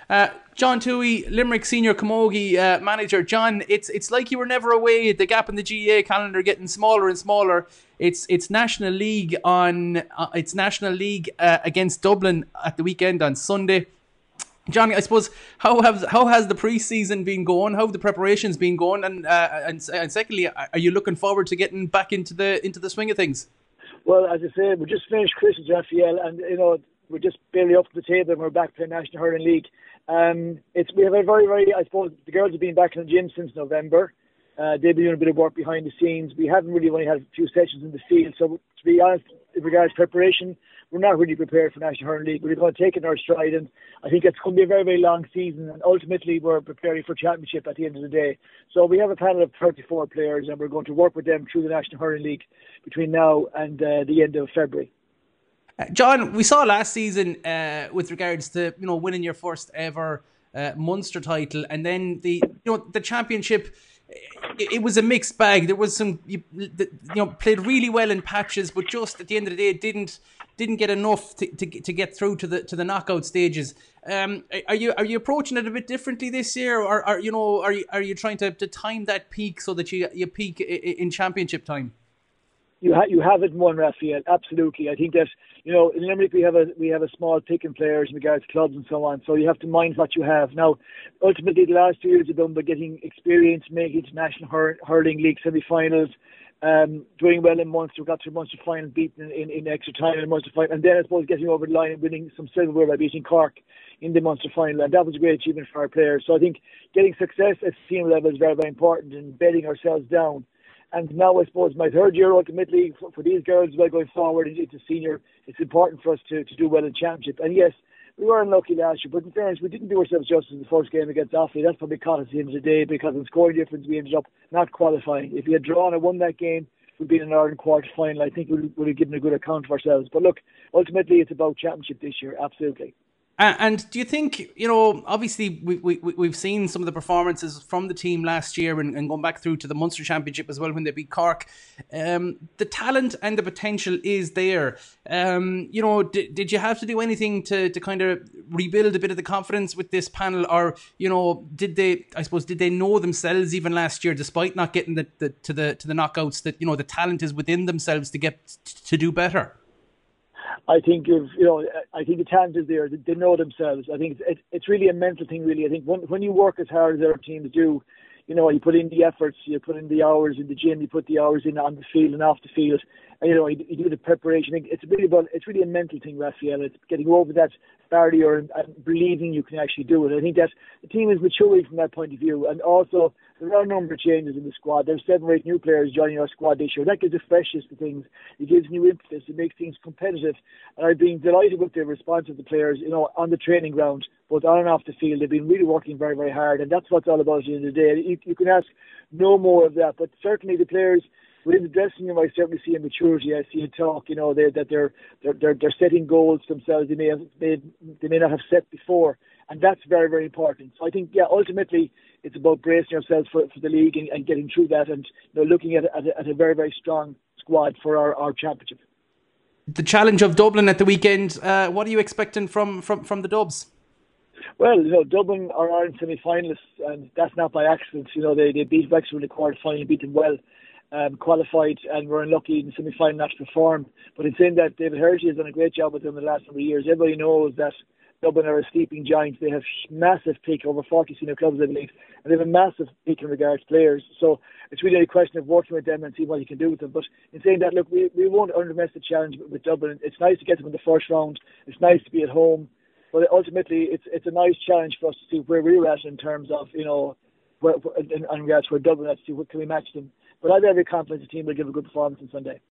John Toohey, Limerick Senior Camogie manager. John, it's like you were never away. The gap in the GAA calendar getting smaller and smaller. It's National League against Dublin at the weekend on Sunday. Johnny, I suppose how has the pre-season been going? How have the preparations been going? And secondly, are you looking forward to getting back into the swing of things? Well, as I said, we just finished Christmas, Raphael, and we're just barely up to the table, and we're back to the National Hurling League. We have a very, very. I suppose the girls have been back in the gym since November. They've been doing a bit of work behind the scenes. We haven't really only had a few sessions in the field, so to be honest, in regards to preparation, we're not really prepared for National Hurling League. We're going to take it in our stride, and I think it's going to be a very, very long season, and ultimately we're preparing for championship at the end of the day. So we have a panel of 34 players, and we're going to work with them through the National Hurling League between now and the end of February. John, we saw last season with regards to winning your first ever Munster title, and then the championship. It was a mixed bag. There was some played really well in patches, but just at the end of the day, didn't get enough to get through to the knockout stages. Are you approaching it a bit differently this year, or are you trying to time that peak so that you peak in championship time? You have it in one, Raphael. Absolutely. I think that in Limerick we have a small pick in players in regards to clubs and so on. So you have to mind what you have. Now, ultimately, the last 2 years have done by getting experience, making it to National Hurling League semi-finals, doing well in Munster. Got to Munster final, beaten in extra time in Munster final, and then I suppose getting over the line and winning some silverware by beating Cork in the Munster final, and that was a great achievement for our players. So I think getting success at senior level is very, very important, and bedding ourselves down. And now I suppose my third year ultimately for these girls going forward into senior, it's important for us to do well in championship. And yes, we were unlucky last year, but in fairness, we didn't do ourselves justice in the first game against Offaly. That's probably caught us at the end of the day, because in scoring difference we ended up not qualifying. If we had drawn and won that game, we'd been in an Ireland quarter final. I think we would have given a good account of ourselves. But look, ultimately it's about championship this year, absolutely. And do you think, obviously we've seen some of the performances from the team last year and going back through to the Munster Championship as well when they beat Cork. The talent and the potential is there. Did you have to do anything to kind of rebuild a bit of the confidence with this panel, or did they know themselves even last year, despite not getting to the knockouts, that the talent is within themselves to get to do better? I think I think the talent is there. They know themselves. I think it's really a mental thing. Really, I think when you work as hard as our teams do, you put in the efforts, you put in the hours in the gym, you put the hours in on the field and off the field, and you do the preparation. It's really a mental thing, Raphael. It's getting over that barrier and believing you can actually do it. I think that the team is maturing from that point of view, and also there are a number of changes in the squad. There's 7 or 8 new players joining our squad this year. That gives a freshness to things. It gives new impetus. It makes things competitive. And I've been delighted with the response of the players, on the training ground, both on and off the field. They've been really working very, very hard, and that's what it's all about at the end of the day. You can ask no more of that, but certainly the players within the dressing room, I certainly see a maturity. I see a talk, that they're setting goals themselves. They may not have set before, and that's very, very important. So I think, ultimately it's about bracing ourselves for the league and getting through that, and looking at a very, very strong squad for our championship. The challenge of Dublin at the weekend. What are you expecting from the Dubs? Well, Dublin are Ireland semi-finalists, and that's not by accident. They beat Wexford in the quarter final, beat them well. Qualified, and were unlucky in the semi-final not to perform. But in saying that, David Hershey has done a great job with them in the last number of years. Everybody knows that Dublin are a sleeping giant. They have massive peak, over 40 senior clubs, I believe, and they have a massive peak in regards to players. So it's really a question of working with them and seeing what you can do with them. But in saying that, look, we won't underestimate the challenge with Dublin. It's nice to get them in the first round. It's nice to be at home. But ultimately, it's a nice challenge for us to see where we're at in terms of, in regards to where Dublin at, to see what can we match them. But I have every confidence the team will give a good performance on Sunday.